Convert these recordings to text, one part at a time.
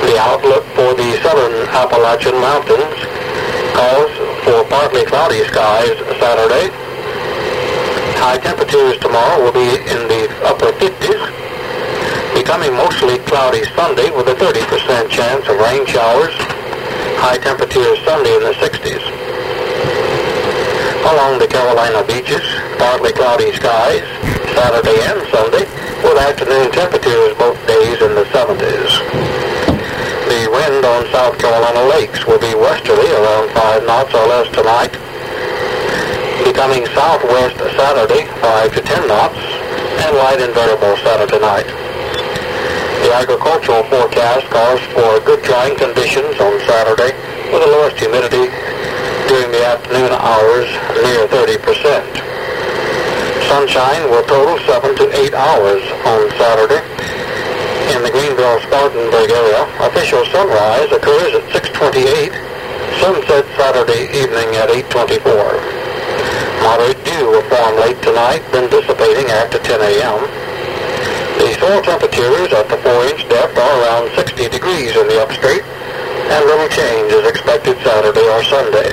The outlook for the southern Appalachian Mountains calls for partly cloudy skies Saturday. High temperatures tomorrow will be in the upper 50s, becoming mostly cloudy Sunday with a 30% chance of rain showers. High temperatures Sunday in the 60s. Along the Carolina beaches, partly cloudy skies Saturday and Sunday, with afternoon temperatures both days in the 70s. The wind on South Carolina lakes will be westerly around 5 knots or less tonight, becoming southwest Saturday 5 to 10 knots, and light and variable Saturday night. The agricultural forecast calls for good drying conditions on Saturday, with the lowest humidity during the afternoon hours near 30%. Sunshine will total 7 to 8 hours on Saturday. In the Greenville-Spartanburg area, official sunrise occurs at 6:28, sunset Saturday evening at 8:24. Moderate dew will form late tonight, then dissipating after 10 a.m. The soil temperatures at the 4-inch depth are around 60 degrees in the upstate, and little change is expected Saturday or Sunday.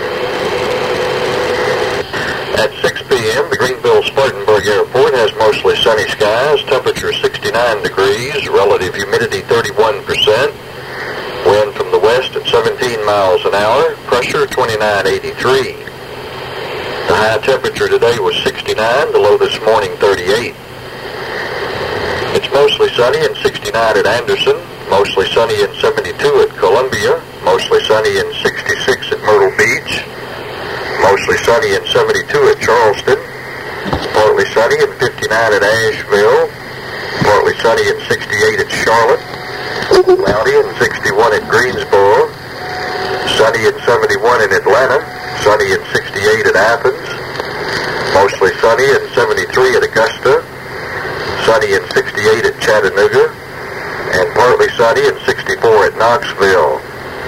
At 6 p.m., the Greenville-Spartanburg Airport has mostly sunny skies, temperature 69 degrees, relative humidity 31%, wind from the west at 17 miles an hour, pressure 2983. The high temperature today was 69, the low this morning 38. It's mostly sunny and 69 at Anderson, mostly sunny and 72 at Columbia, mostly sunny and 66 at Myrtle Beach, mostly sunny and 72 at Charleston, partly sunny and 59 at Asheville, partly sunny and 68 at Charlotte, cloudy and 61 at Greensboro, sunny and 71 in Atlanta, sunny and 68 at Athens, mostly sunny and 73 at Augusta, sunny and 68 at Chattanooga, and partly sunny and 64 at Knoxville.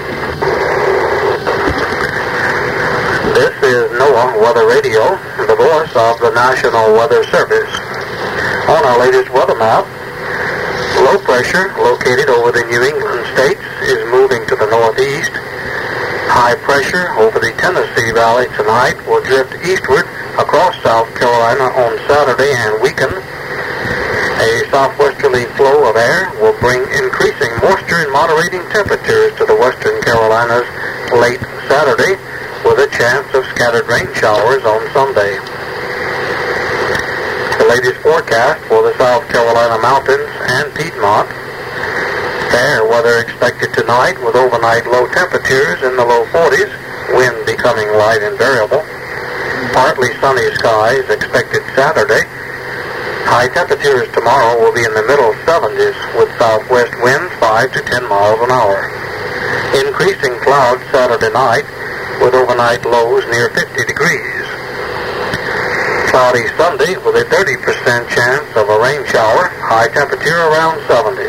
This is NOAA Weather Radio, the voice of the National Weather Service. On our latest weather map, low pressure located over the New England states is moving to the northeast. High pressure over the Tennessee Valley tonight will drift eastward across South Carolina on Saturday and weaken. A southwesterly flow of air will bring increasing moisture and moderating temperatures to the western Carolinas late Saturday, with a chance of scattered rain showers on Sunday. The latest forecast for the South Carolina mountains and Piedmont. Fair weather expected tonight with overnight low temperatures in the low 40s, wind becoming light and variable. Partly sunny skies expected Saturday. High temperatures tomorrow will be in the middle 70s with southwest winds 5 to 10 miles an hour. Increasing clouds Saturday night with overnight lows near 50 degrees. Cloudy Sunday with a 30% chance of a rain shower, high temperature around 70.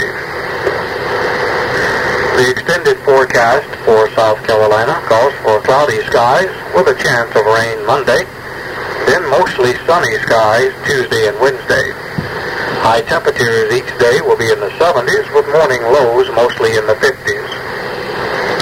The extended forecast for South Carolina calls for cloudy skies with a chance of rain Monday, then mostly sunny skies Tuesday and Wednesday. High temperatures each day will be in the 70s with morning lows mostly in the 50s.